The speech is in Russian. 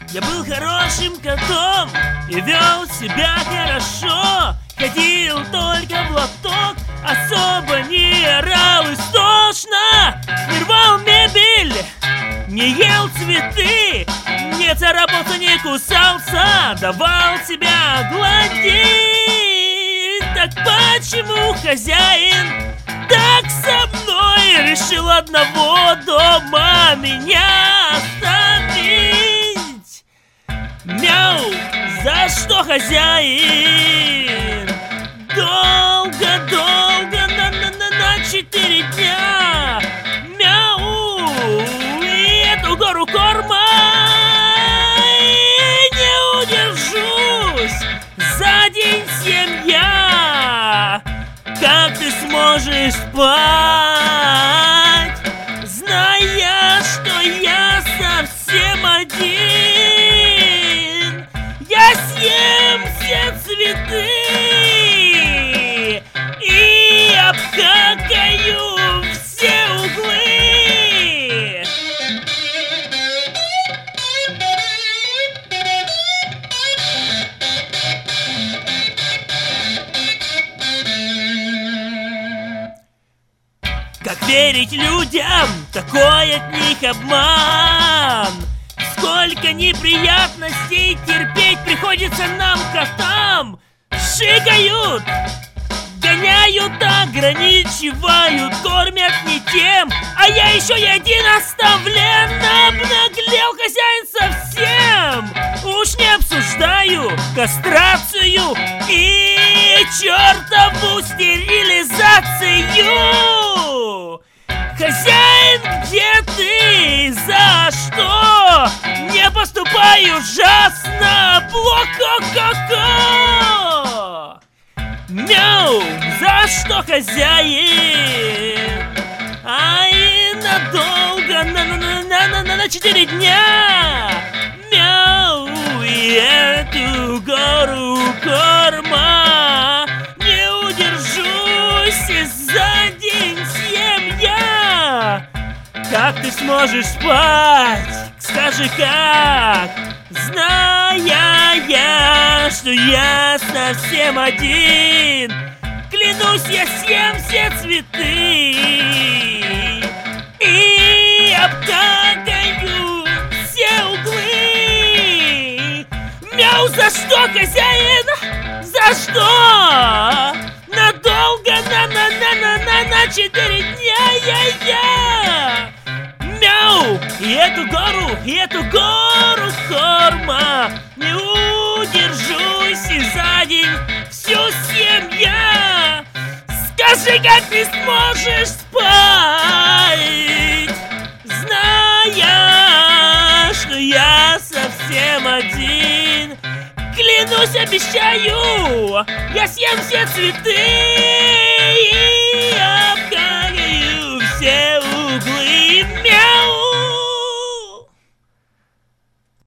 Я был хорошим котом и вел себя хорошо. Ходил только в лоток, особо не орал истошно. Не рвал мебель, не ел цветы, не царапался, не кусался, давал себя гладить. Так почему хозяин так со мной решил одного дома меня оставить? Мяу, за что хозяин? Долго-долго, на 4 дня. Мяу, и эту гору корма не удержусь. За день 7 я. Как ты сможешь спать, зная, что я совсем один? Я съем все цветы и обкакаю все углы. Как верить людям, такой от них обман? Сколько неприятностей терпеть приходится нам, котам. Шикают, гоняют, ограничивают, кормят не тем, а я еще и один оставлен. Обнаглел хозяин совсем. Уж не обсуждаю кастрацию и чертову стерилизацию. Хозяин, где ты? За что? Не поступай ужасно, плохо-ко-ко. Мяу, за что хозяин? Ай, надолго, на 4 дня. Мяу, и эту гору корма не удержусь, из-за день съем я. Как ты сможешь спать? Скажи, как? Зная я, что я совсем один, клянусь, я съем все цветы и обкакаю все углы. Мяу, за что, хозяин? За что? Надолго, на 4 дня я. Мяу, и эту гору корма не удержусь, и за день всю съем я. Скажи, как ты сможешь спать, зная, что я совсем один? Клянусь, обещаю, я съем все цветы